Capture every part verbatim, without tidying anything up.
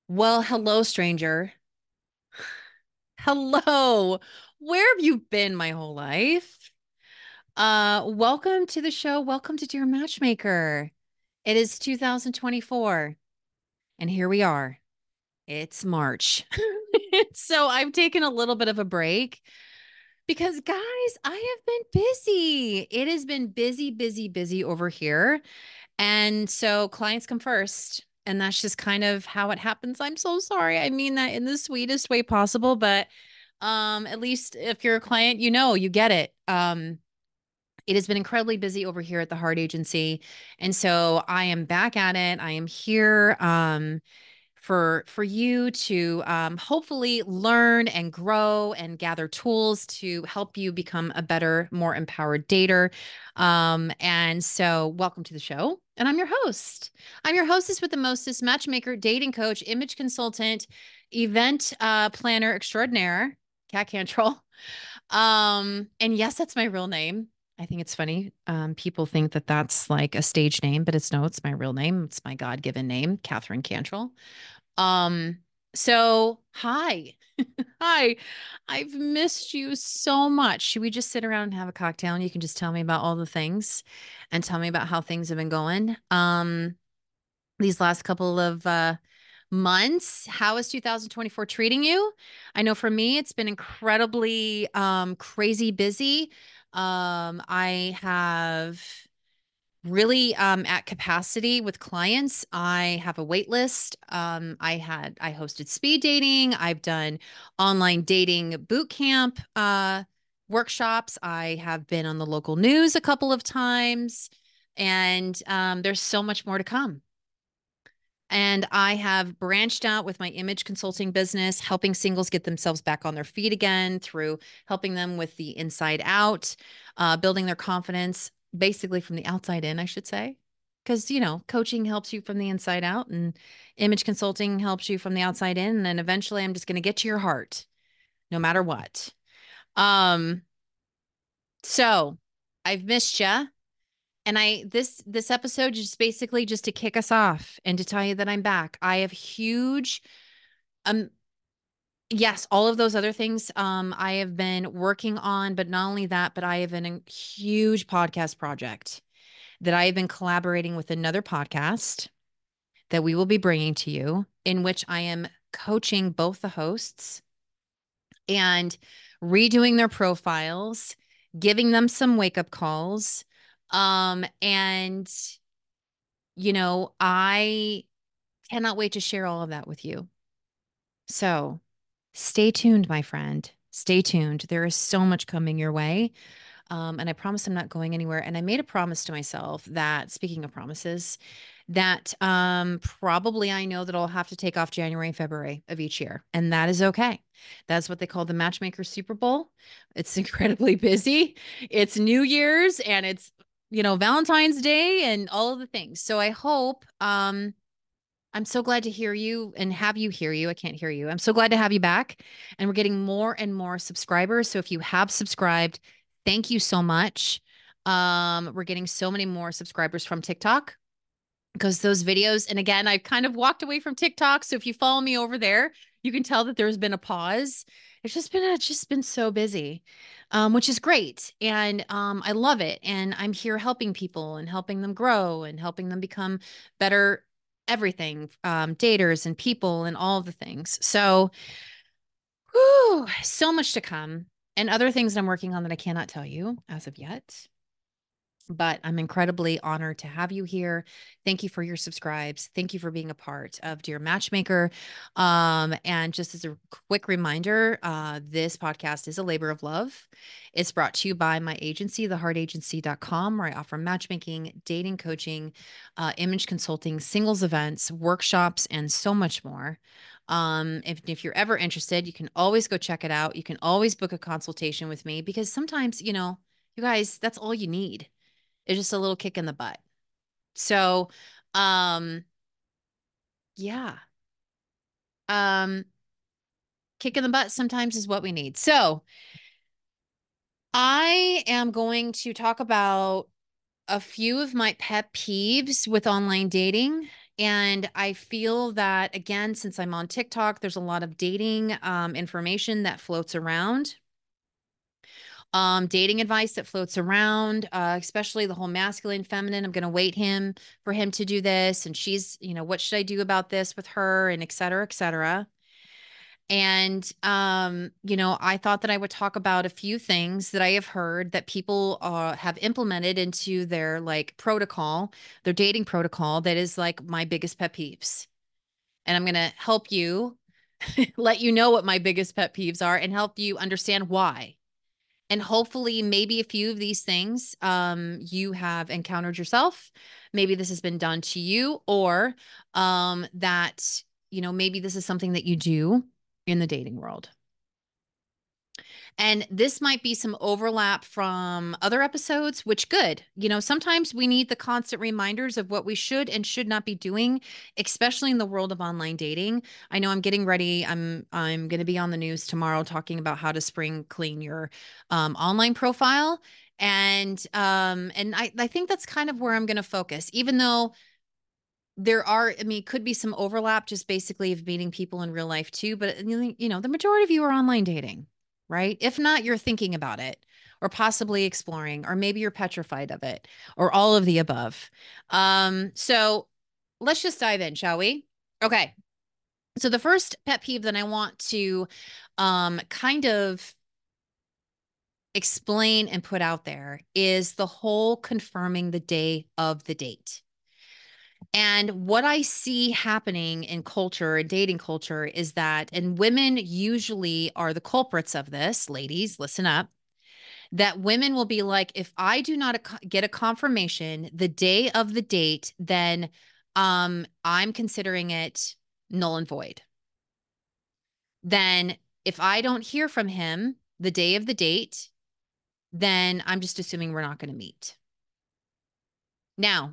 Well, hello, stranger. Hello. Where have you been my whole life? Uh, welcome to the show. Welcome to Dear Matchmaker. It is two thousand twenty-four, and here we are. It's March. So I've taken a little bit of a break because, guys, I have been busy. It has been busy, busy, busy over here. And so clients come first. And that's just kind of how it happens. I'm so sorry. I mean that in the sweetest way possible, but um, at least if you're a client, you know, you get it. Um, it has been incredibly busy over here at the Heart Agency. And so I am back at it. I am here. Um, for for you to um, hopefully learn and grow and gather tools to help you become a better, more empowered dater. Um, and so, welcome to the show. And I'm your host. I'm your hostess with the mostest matchmaker, dating coach, image consultant, event uh, planner extraordinaire, Kat Cantrell. Um, and yes, that's my real name. I think it's funny. Um, people think that that's like a stage name, but it's no, it's my real name. It's my God given name, Catherine Cantrell. Um, so hi. Hi. I've missed you so much. Should we just sit around and have a cocktail and you can just tell me about all the things and tell me about how things have been going? Um, these last couple of uh months, how is two thousand twenty-four treating you? I know for me, it's been incredibly um crazy busy. Um, I have really um, at capacity with clients. I have a wait list. Um, I had I hosted speed dating. I've done online dating boot camp uh, workshops. I have been on the local news a couple of times, and um, there's so much more to come. And I have branched out with my image consulting business, helping singles get themselves back on their feet again through helping them with the inside out, uh, building their confidence, basically from the outside in, I should say. Because, you know, coaching helps you from the inside out, and image consulting helps you from the outside in. And then eventually I'm just going to get to your heart, no matter what. Um, so I've missed you. And I this this episode is just basically just to kick us off and to tell you that I'm back. I have huge um yes, all of those other things um I have been working on, but not only that, but I have an, a huge podcast project that I have been collaborating with another podcast that we will be bringing to you, in which I am coaching both the hosts and redoing their profiles, giving them some wake up calls. Um, and you know, I cannot wait to share all of that with you. So stay tuned, my friend. Stay tuned. There is so much coming your way. Um, and I promise I'm not going anywhere. And I made a promise to myself that, speaking of promises, that um, probably I know that I'll have to take off January and February of each year. And that is okay. That's what they call the Matchmaker Super Bowl. It's incredibly busy. It's New Year's and it's, you know, Valentine's Day and all of the things. So I hope um, I'm so glad to hear you and have you hear you. I can't hear you. I'm so glad to have you back. And we're getting more and more subscribers. So if you have subscribed, thank you so much. Um, we're getting so many more subscribers from TikTok because those videos, and again, I kind of walked away from TikTok. So if you follow me over there, you can tell that there's been a pause. It's just been it's just been so busy, um, which is great, and um, I love it. And I'm here helping people and helping them grow and helping them become better everything, um, daters and people and all of the things. So, whew, so much to come, and other things that I'm working on that I cannot tell you as of yet. But I'm incredibly honored to have you here. Thank you for your subscribes. Thank you for being a part of Dear Matchmaker. Um, and just as a quick reminder, uh, this podcast is a labor of love. It's brought to you by my agency, the heart agency dot com, where I offer matchmaking, dating coaching, uh, image consulting, singles events, workshops, and so much more. Um, if, if you're ever interested, you can always go check it out. You can always book a consultation with me because sometimes, you know, you guys, that's all you need. It's just a little kick in the butt. So, um, yeah. Um, kick in the butt sometimes is what we need. So, I am going to talk about a few of my pet peeves with online dating And I feel that, again, since I'm on TikTok, there's a lot of dating um, information that floats around, um, dating advice that floats around, uh, especially the whole masculine, feminine. I'm going to wait him for him to do this. And she's, you know, what should I do about this with her, and et cetera, et cetera. And, um, you know, I thought that I would talk about a few things that I have heard that people uh, have implemented into their like protocol, their dating protocol, that is like my biggest pet peeves. And I'm going to help you let you know what my biggest pet peeves are and help you understand why. And hopefully, maybe a few of these things um, you have encountered yourself. Maybe this has been done to you, or um, that, you know, maybe this is something that you do in the dating world. And this might be some overlap from other episodes, which good. You know, sometimes we need the constant reminders of what we should and should not be doing, especially in the world of online dating. I know I'm getting ready. I'm I'm going to be on the news tomorrow talking about how to spring clean your um, online profile. And um and I I think that's kind of where I'm going to focus, even though there are, I mean, could be some overlap just basically of meeting people in real life too, but you know, the majority of you are online dating, right? If not, you're thinking about it or possibly exploring, or maybe you're petrified of it, or all of the above. Um, so let's just dive in, shall we? Okay. So the first pet peeve that I want to um kind of explain and put out there is the whole confirming the day of the date. And what I see happening in culture and dating culture is that, and women usually are the culprits of this, ladies, listen up, that women will be like, if I do not get a confirmation the day of the date, then um, I'm considering it null and void. Then if I don't hear from him the day of the date, then I'm just assuming we're not going to meet. Now,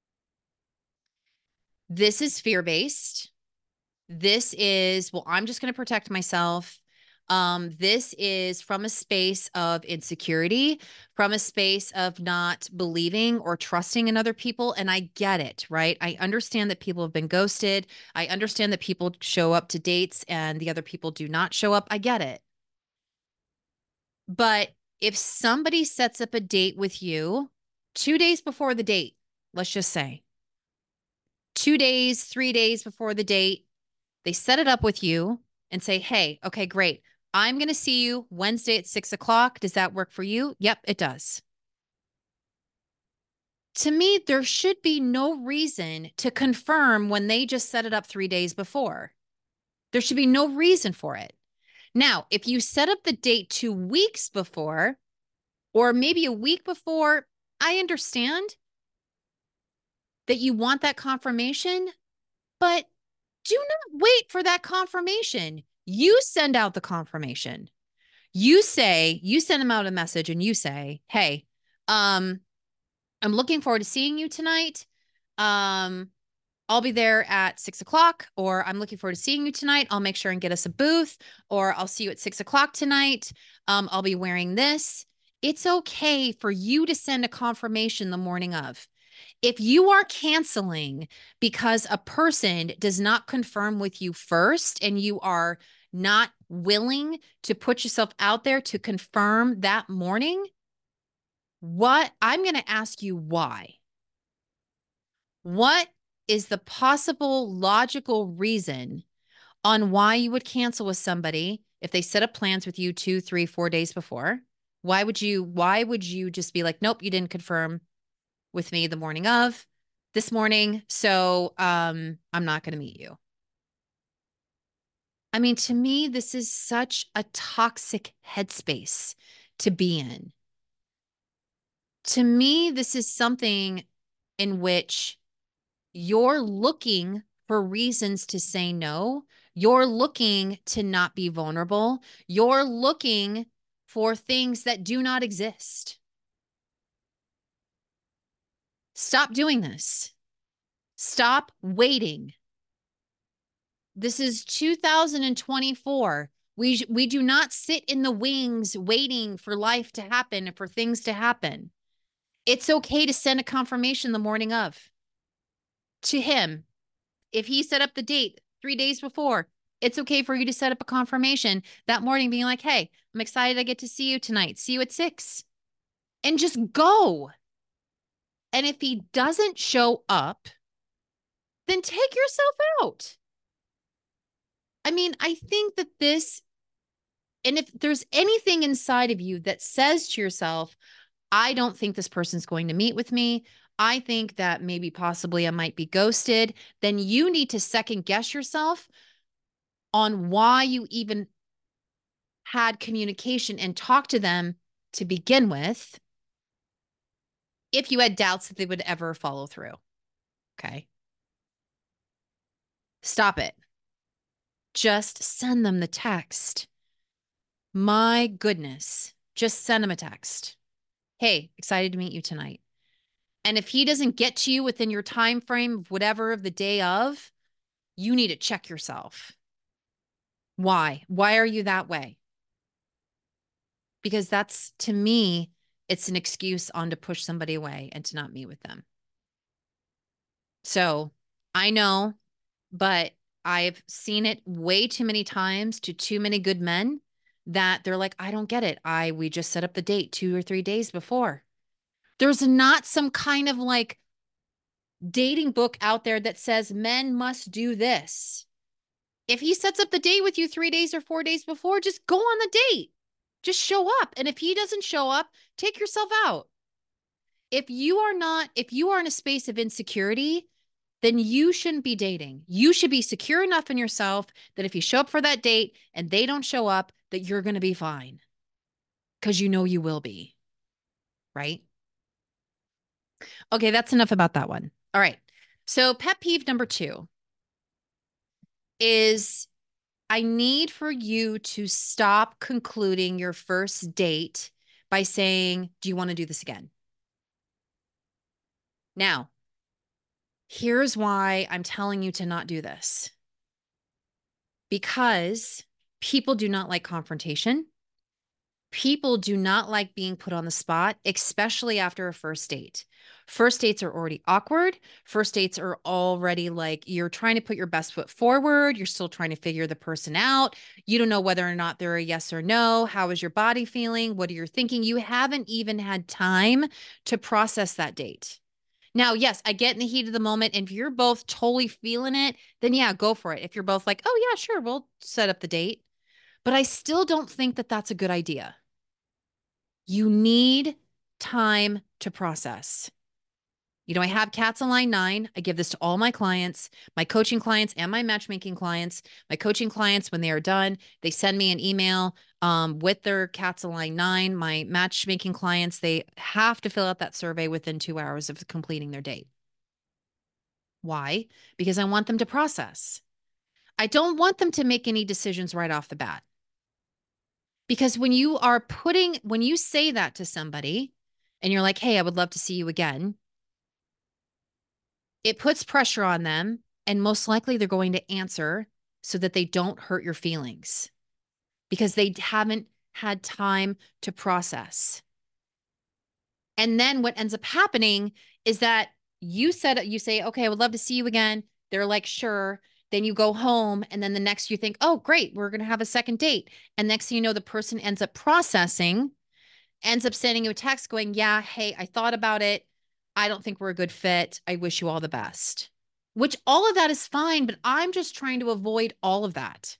this is fear-based. This is, well, I'm just going to protect myself. Um, this is from a space of insecurity, from a space of not believing or trusting in other people. And I get it, right? I understand that people have been ghosted. I understand that people show up to dates and the other people do not show up. I get it. But if somebody sets up a date with you two days before the date, let's just say two days, three days before the date, they set it up with you and say, hey, okay, great. I'm going to see you Wednesday at six o'clock. Does that work for you? Yep, it does. To me, there should be no reason to confirm when they just set it up three days before. There should be no reason for it. Now, if you set up the date two weeks before, or maybe a week before, I understand that you want that confirmation, but do not wait for that confirmation. You send out the confirmation. You say, you send them out a message and you say, hey, um, I'm looking forward to seeing you tonight. Um, I'll be there at six o'clock, or I'm looking forward to seeing you tonight. I'll make sure and get us a booth, or I'll see you at six o'clock tonight. Um, I'll be wearing this. It's okay for you to send a confirmation the morning of. If you are canceling because a person does not confirm with you first, and you are not willing to put yourself out there to confirm that morning, what I'm going to ask you why. What is the possible logical reason on why you would cancel with somebody if they set up plans with you two, three, four days before? Why would you, why would you just be like, nope, you didn't confirm with me the morning of this morning, so um, I'm not going to meet you? I mean, to me, this is such a toxic headspace to be in. To me, this is something in which you're looking for reasons to say no. You're looking to not be vulnerable. You're looking for things that do not exist. Stop doing this. Stop waiting. This is two thousand twenty-four. We, we do not sit in the wings waiting for life to happen and for things to happen. It's okay to send a confirmation the morning of to him. if he set up the date three days before, it's okay for you to set up a confirmation that morning being like, hey, I'm excited I get to see you tonight. See you at six. And just go. And if he doesn't show up, then take yourself out. I mean, I think that this, and if there's anything inside of you that says to yourself, I don't think this person's going to meet with me, I think that maybe possibly I might be ghosted, then you need to second guess yourself on why you even had communication and talked to them to begin with, if you had doubts that they would ever follow through. Okay. Stop it. Just send them the text. My goodness. Just send them a text. Hey, excited to meet you tonight. And if he doesn't get to you within your time frame of whatever of the day of, you need to check yourself. Why? Why are you that way? Because that's, to me, it's an excuse on to push somebody away and to not meet with them. So I know, but I've seen it way too many times to too many good men that they're like, I don't get it. I, we just set up the date two or three days before. There's not some kind of like dating book out there that says men must do this. If he sets up the date with you three days or four days before, just go on the date. Just show up. And if he doesn't show up, take yourself out. If you are not, if you are in a space of insecurity, then you shouldn't be dating. You should be secure enough in yourself that if you show up for that date and they don't show up, that you're going to be fine. Because you know you will be. Right? Okay, that's enough about that one. All right. So pet peeve number two is I need for you to stop concluding your first date by saying, do you want to do this again? Now, here's why I'm telling you to not do this. Because people do not like confrontation. People do not like being put on the spot, especially after a first date. First dates are already awkward. First dates are already like you're trying to put your best foot forward. You're still trying to figure the person out. You don't know whether or not they're a yes or no. How is your body feeling? What are you thinking? You haven't even had time to process that date. Now, yes, I get in the heat of the moment. And if you're both totally feeling it, then yeah, go for it. If you're both like, oh, yeah, sure, we'll set up the date. But I still don't think that that's a good idea. You need time to process. You know, I have Cats on Line nine. I give this to all my clients, my coaching clients and my matchmaking clients. My coaching clients, when they are done, they send me an email um, with their Cats on Line nine. My matchmaking clients, they have to fill out that survey within two hours of completing their date. Why? Because I want them to process. I don't want them to make any decisions right off the bat. Because when you are putting, when you say that to somebody and you're like, hey, I would love to see you again, it puts pressure on them. And most likely they're going to answer so that they don't hurt your feelings because they haven't had time to process. And then what ends up happening is that you said, you say, okay, I would love to see you again. They're like, sure. Then you go home. And then the next you think, oh, great, we're going to have a second date. And next thing you know, the person ends up processing, ends up sending you a text going, yeah, hey, I thought about it. I don't think we're a good fit. I wish you all the best, which all of that is fine. But I'm just trying to avoid all of that.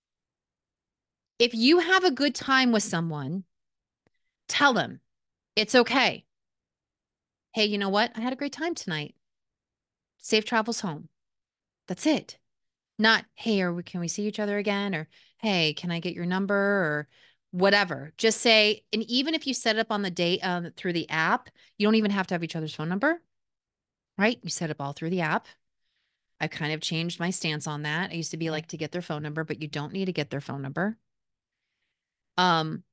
If you have a good time with someone, tell them it's okay. Hey, you know what? I had a great time tonight. Safe travels home. That's it. Not, hey, or can we see each other again? Or, hey, can I get your number? Or whatever. Just say, and even if you set it up on the date um, through the app, you don't even have to have each other's phone number, right? You set up all through the app. I've kind of changed my stance on that. I used to be like to get their phone number, but you don't need to get their phone number. Um,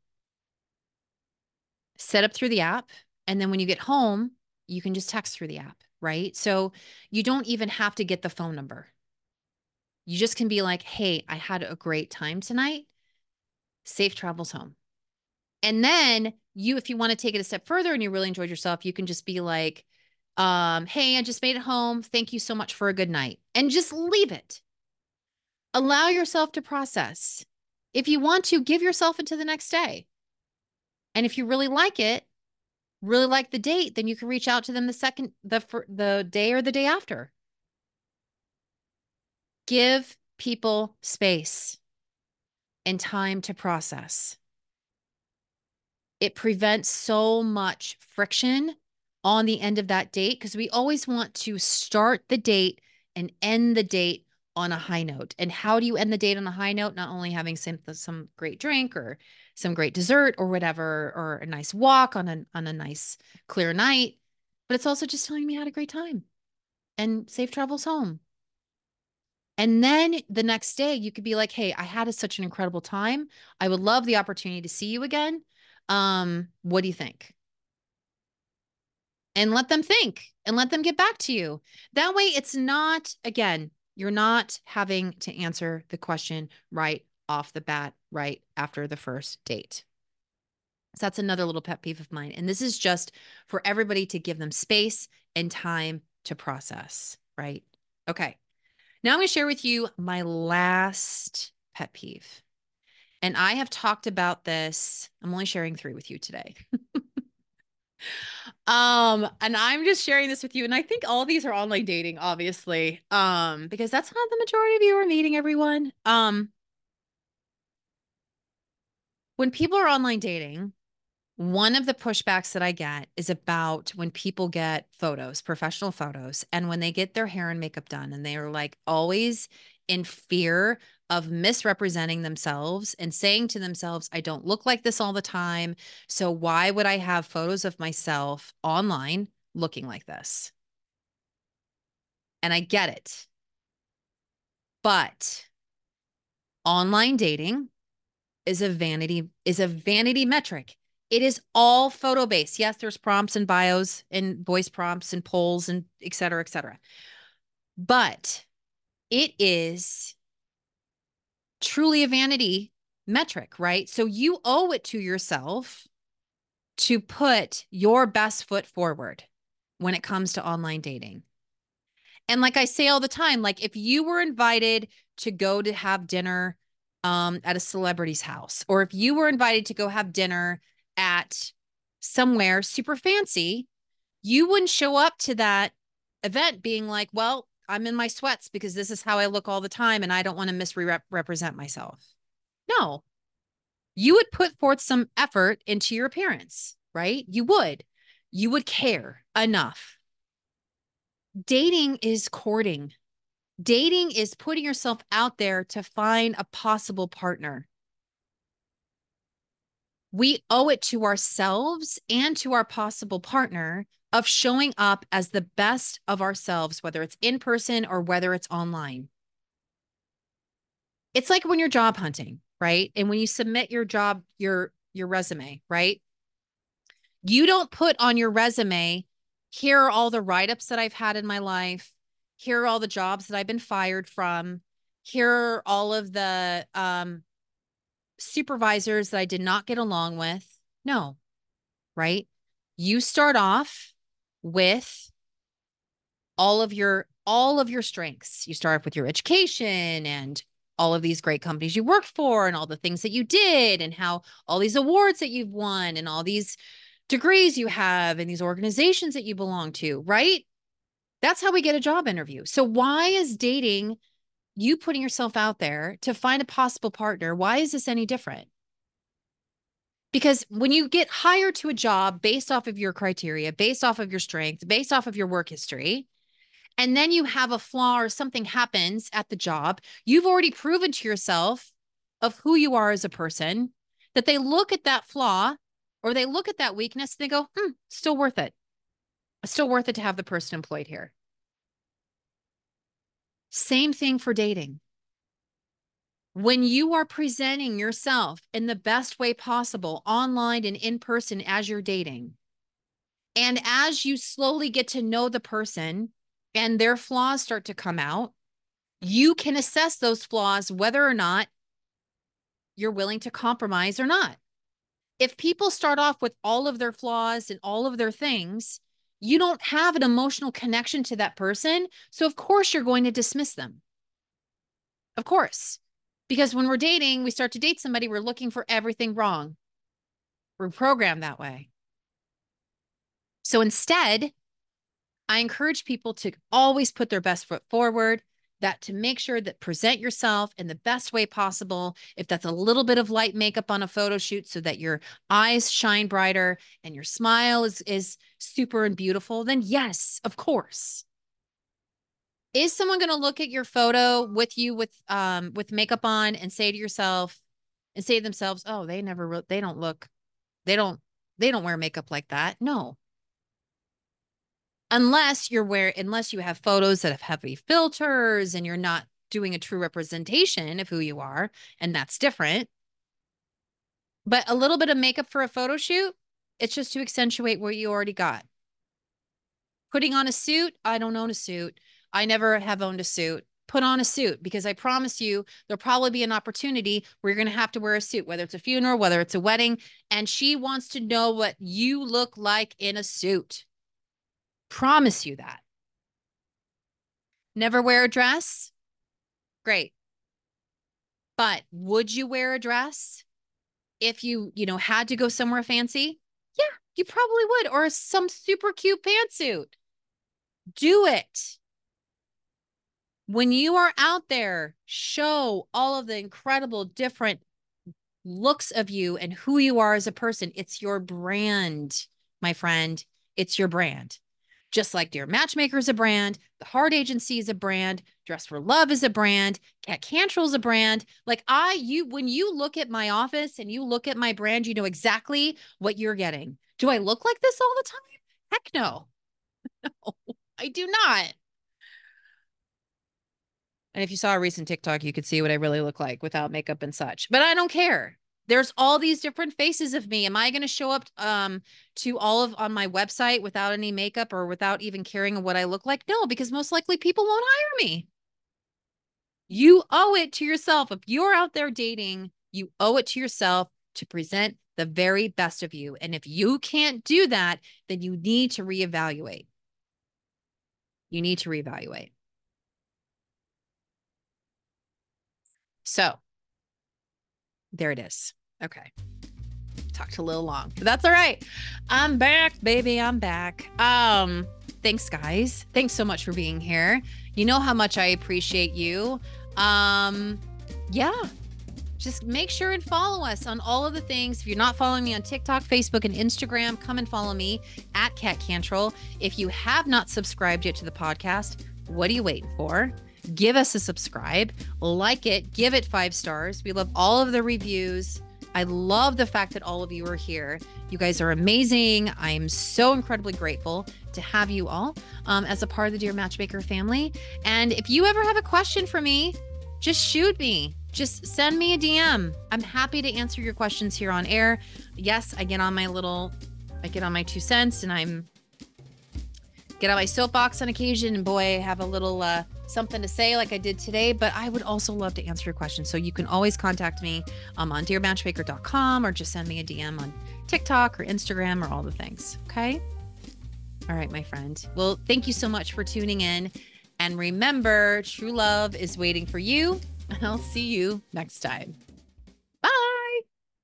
set up through the app. And then when you get home, you can just text through the app, right? So you don't even have to get the phone number. You just can be like, hey, I had a great time tonight. Safe travels home. And then you, if you want to take it a step further and you really enjoyed yourself, you can just be like, Um, hey, I just made it home. Thank you so much for a good night. And just leave it. Allow yourself to process. If you want to, give yourself into the next day. And if you really like it, really like the date, then you can reach out to them the second, the the day or the day after. Give people space and time to process. It prevents so much friction on the end of that date because we always want to start the date and end the date on a high note. And how do you end the date on a high note? Not only having some some great drink or some great dessert or whatever, or a nice walk on a on a nice clear night, but it's also just telling me you had a great time and safe travels home. And then the next day you could be like, hey, I had a, such an incredible time. I would love the opportunity to see you again. Um, what do you think? And let them think and let them get back to you. That way it's not, again, you're not having to answer the question right off the bat, right after the first date. So that's another little pet peeve of mine. And this is just for everybody to give them space and time to process, right? Okay. Now I'm going to share with you my last pet peeve. And I have talked about this. I'm only sharing three with you today. Um, and I'm just sharing this with you. And I think all these are online dating, obviously. Um, because that's how the majority of you are meeting everyone. Um, when people are online dating, one of the pushbacks that I get is about when people get photos, professional photos, and when they get their hair and makeup done, and they are like always in fear of misrepresenting themselves and saying to themselves, I don't look like this all the time. So why would I have photos of myself online looking like this? And I get it. But online dating is a vanity is a vanity metric. It is all photo based. Yes, there's prompts and bios and voice prompts and polls and et cetera, et cetera. But it is truly a vanity metric, right? So you owe it to yourself to put your best foot forward when it comes to online dating. And like I say all the time, like if you were invited to go to have dinner um, at a celebrity's house, or if you were invited to go have dinner at somewhere super fancy, you wouldn't show up to that event being like, well, I'm in my sweats because this is how I look all the time and I don't want to misrepresent myself. No, you would put forth some effort into your appearance, right? You would. You would care enough. Dating is courting. Dating is putting yourself out there to find a possible partner. We owe it to ourselves and to our possible partner of showing up as the best of ourselves, whether it's in person or whether it's online. It's like when you're job hunting, right? And when you submit your job, your your resume, right? You don't put on your resume, here are all the write-ups that I've had in my life. Here are all the jobs that I've been fired from. Here are all of the um, supervisors that I did not get along with. No, right? You start off with all of your all of your strengths. You start off with your education and all of these great companies you worked for and all the things that you did and how all these awards that you've won and all these degrees you have and these organizations that you belong to, right? That's how we get a job interview. So why is dating, you putting yourself out there to find a possible partner, why is this any different? Because when you get hired to a job based off of your criteria, based off of your strength, based off of your work history, and then you have a flaw or something happens at the job, you've already proven to yourself of who you are as a person, that they look at that flaw or they look at that weakness and they go, hmm, still worth it. It's still worth it to have the person employed here. Same thing for dating. When you are presenting yourself in the best way possible, online and in person as you're dating, and as you slowly get to know the person and their flaws start to come out, you can assess those flaws, whether or not you're willing to compromise or not. If people start off with all of their flaws and all of their things, You don't have an emotional connection to that person. So, of course, you're going to dismiss them. Of course. Because when we're dating, we start to date somebody, we're looking for everything wrong. We're programmed that way. So instead, I encourage people to always put their best foot forward, that to make sure that present yourself in the best way possible. If that's a little bit of light makeup on a photo shoot so that your eyes shine brighter and your smile is, is super and beautiful, then yes, of course. Is someone going to look at your photo with you with um with makeup on and say to yourself and say to themselves, "Oh, they never re- they don't look they don't they don't wear makeup like that." No. Unless you're wearing unless you have photos that have heavy filters and you're not doing a true representation of who you are, and that's different. But a little bit of makeup for a photo shoot, it's just to accentuate what you already got. Putting on a suit, I don't own a suit. I never have owned a suit. Put on a suit, because I promise you there'll probably be an opportunity where you're going to have to wear a suit, whether it's a funeral, whether it's a wedding, and she wants to know what you look like in a suit. Promise you that. Never wear a dress? Great. But would you wear a dress if you, you know, had to go somewhere fancy? Yeah, you probably would. Or some super cute pantsuit. Do it. When you are out there, show all of the incredible different looks of you and who you are as a person. It's your brand, my friend. It's your brand. Just like Dear Matchmaker is a brand, The Heart Agency is a brand, Dress for Love is a brand, Kat Cantrell is a brand. Like I, you, when you look at my office and you look at my brand, you know exactly what you're getting. Do I look like this all the time? Heck no. No, I do not. And if you saw a recent TikTok, you could see what I really look like without makeup and such. But I don't care. There's all these different faces of me. Am I going to show up um, to all of on my website without any makeup or without even caring what I look like? No, because most likely people won't hire me. You owe it to yourself. If you're out there dating, you owe it to yourself to present the very best of you. And if you can't do that, then you need to reevaluate. You need to reevaluate. So there it is. Okay. Talked a little long, but that's all right. I'm back, baby. I'm back. Um, thanks, guys. Thanks so much for being here. You know how much I appreciate you. Um, yeah. Just make sure and follow us on all of the things. If you're not following me on TikTok, Facebook, and Instagram, come and follow me at Kat Cantrell. If you have not subscribed yet to the podcast, what are you waiting for? Give us a subscribe, like it, give it five stars. We love all of the reviews. I love the fact that all of you are here. You guys are amazing. I am so incredibly grateful to have you all um, as a part of the Dear Matchmaker family. And if you ever have a question for me, just shoot me. Just send me a D M. I'm happy to answer your questions here on air. Yes, I get on my little, I get on my two cents and I'm get on my soapbox on occasion. And boy, I have a little uh, something to say like I did today, but I would also love to answer your questions. So you can always contact me um, on dear matchmaker dot com or just send me a D M on TikTok or Instagram or all the things. Okay. All right, my friend. Well, thank you so much for tuning in. And remember, true love is waiting for you. And I'll see you next time.